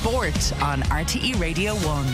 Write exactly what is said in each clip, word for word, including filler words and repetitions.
Sport on R T E Radio one.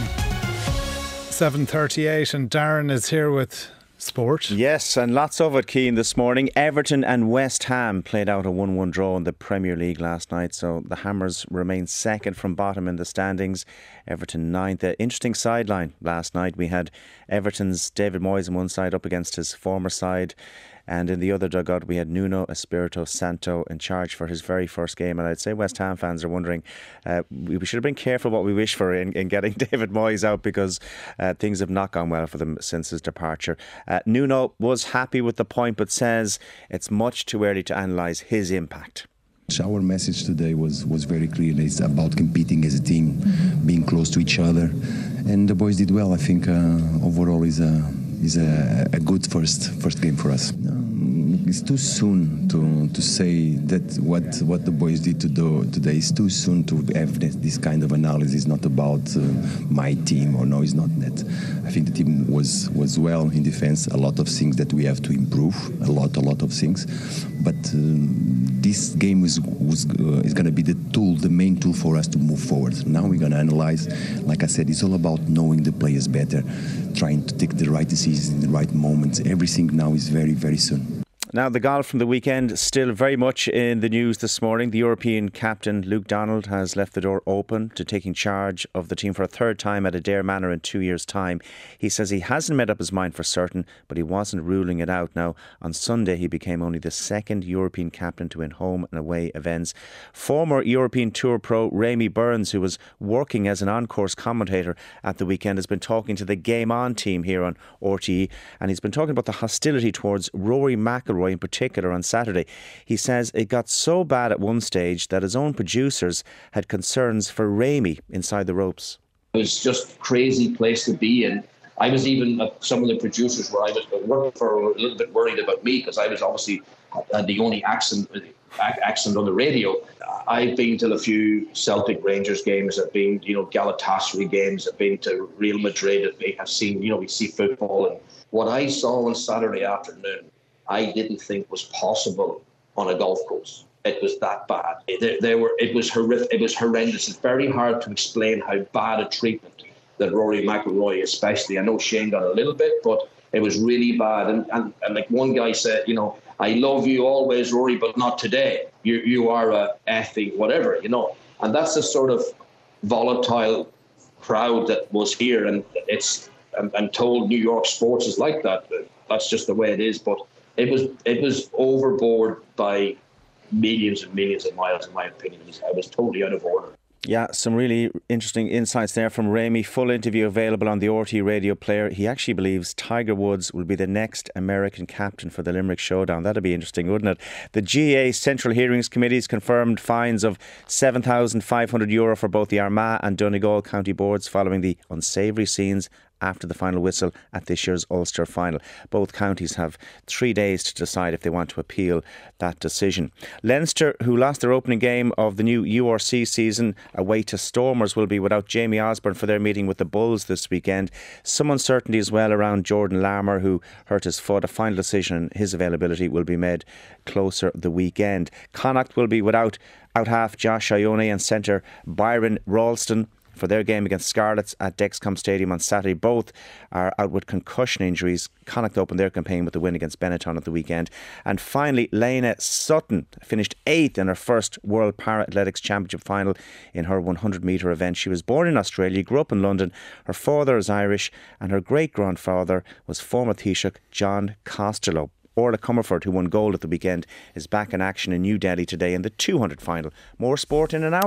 seven thirty-eight and Darren is here with sport. Yes, and lots of it, Keane, this morning. Everton and West Ham played out a one one draw in the Premier League last night, so the Hammers remain second from bottom in the standings. Everton ninth. An interesting sideline last night. We had Everton's David Moyes on one side up against his former side, and in the other dugout we had Nuno Espirito Santo in charge for his very first game. And I'd say West Ham fans are wondering, uh, we should have been careful what we wish for in, in getting David Moyes out, because uh, things have not gone well for them since his departure. Uh, Nuno was happy with the point, but says it's much too early to analyse his impact. Our message today was, was very clear. It's about competing as a team, mm-hmm. being close to each other, and the boys did well. I think uh, overall is a is a, a good first first game for us. Um, it's too soon to to say that what what the boys did to do today. It's too soon to have this, this kind of analysis. It's not about uh, my team or no, it's not that. I think the team was was well in defense. A lot of things that we have to improve. A lot, a lot of things, but. Um, This game is was, uh, is going to be the tool, the main tool for us to move forward. Now we're going to analyze. Like I said, it's all about knowing the players better, trying to take the right decisions in the right moments. Everything now is very, very soon. Now, the golf from the weekend still very much in the news this morning. The European captain, Luke Donald, has left the door open to taking charge of the team for a third time at Adare Manor in two years' time. He says he hasn't made up his mind for certain, but he wasn't ruling it out. Now, on Sunday, he became only the second European captain to win home and away events. Former European Tour pro Ramy Burns, who was working as an on-course commentator at the weekend, has been talking to the Game On team here on R T E, and he's been talking about the hostility towards Rory McIlroy in particular on Saturday. He says it got so bad at one stage that his own producers had concerns for Ramy inside the ropes. It was just a crazy place to be in. I was even, uh, some of the producers where I was working for were a little bit worried about me, because I was obviously uh, the only accent, accent on the radio. I've been to a few Celtic Rangers games. I've been, you know, Galatasaray games. I've been to Real Madrid. I've seen, you know, we see football. And what I saw on Saturday afternoon, I didn't think was possible on a golf course. It was that bad. There, there were. It was horrific. It was horrendous. It's very hard to explain how bad a treatment that Rory McIlroy, especially. I know Shane got a little bit, but it was really bad. And, and and like one guy said, you know, I love you always, Rory, but not today. You you are a effing whatever, you know. And that's the sort of volatile crowd that was here, and it's and, and told New York sports is like that. That's just the way it is. But It was it was overboard by millions and millions of miles, in my opinion. It was, I was totally out of order. Yeah, some really interesting insights there from Ramy. Full interview available on the R T E Radio player. He actually believes Tiger Woods will be the next American captain for the Limerick Showdown. That'd be interesting, wouldn't it? The G A A Central Hearings Committee has confirmed fines of seven thousand five hundred euro for both the Armagh and Donegal county boards following the unsavoury scenes after the final whistle at this year's Ulster final. Both counties have three days to decide if they want to appeal that decision. Leinster, who lost their opening game of the new U R C season away to Stormers, will be without Jamie Osborne for their meeting with the Bulls this weekend. Some uncertainty as well around Jordan Larmour, who hurt his foot. A final decision on his availability will be made closer the weekend. Connacht will be without out half Josh Ione and centre Byron Ralston for their game against Scarlets at Dexcom Stadium on Saturday. Both are out with concussion injuries. Connacht opened their campaign with a win against Benetton at the weekend. And finally, Lena Sutton finished eighth in her first World Para-Athletics Championship final in her one hundred metre event. She was born in Australia, grew up in London. Her father is Irish and her great-grandfather was former Taoiseach John Costello. Orla Comerford, who won gold at the weekend, is back in action in New Delhi today in the two hundred final. More sport in an hour.